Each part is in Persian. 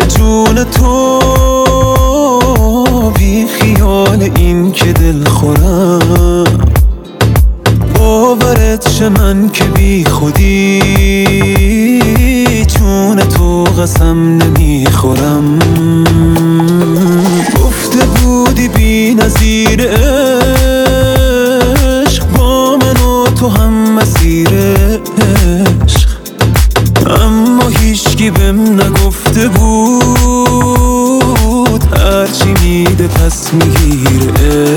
جون تو، بی خیال این که دل خورم. باورت شه من که بی خودی جون تو قسم نمیخورم. گفته بودی بی نظیر عشق، با من و تو هم مسیر عشق، اما هیچکی بهم نگفته بود هرچی میده پس میگیره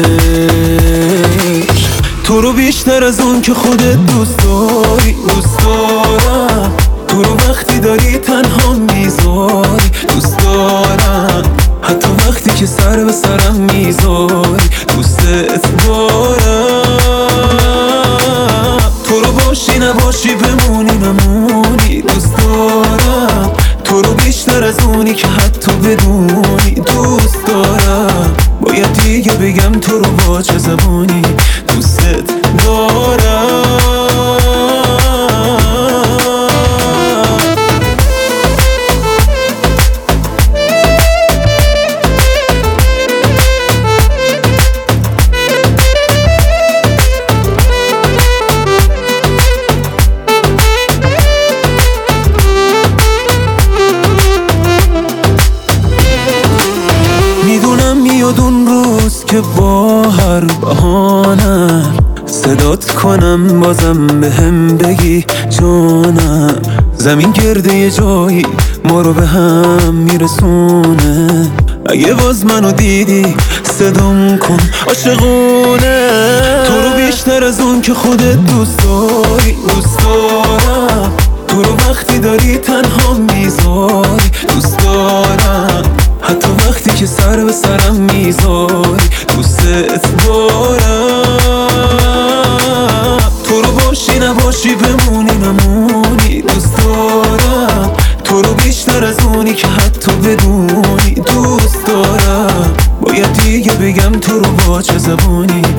عشق. تو رو بیشتر از اون که خودت دوست داری دوست دارم. تو رو وقتی داری تنها میذاری دوست دارم. حتی وقتی که سر به سرم میذاری دوستت دارم. تو رو باشی نباشی بمونی نمونی دوست دارم. تو رو بیشتر از اونی که حتی بدونی دوست دارم. باید دیگه بگم تو رو با چه زبانی دوستت دارم. میدونم میاد اون روز که با هر بهانه صدات کنم بازم بهم بگی جانم. زمین گرده یه جایی ما رو به هم میرسونه. اگه باز منو دیدی صدام کن عاشقونه. تو رو بیشتر از اون که خودت دوست داری دوست دارم. تو رو وقتی داری تنها میذاری دوست دارم. حتی وقتی که سر به سرم میذاری دوستت دارم. تو رو باشی نباشی بمونی نمونی دوست دارم. تو رو بیشتر از اونی که حتی بدونی دوست دارم. باید دیگه بگم تو رو با چه زبانی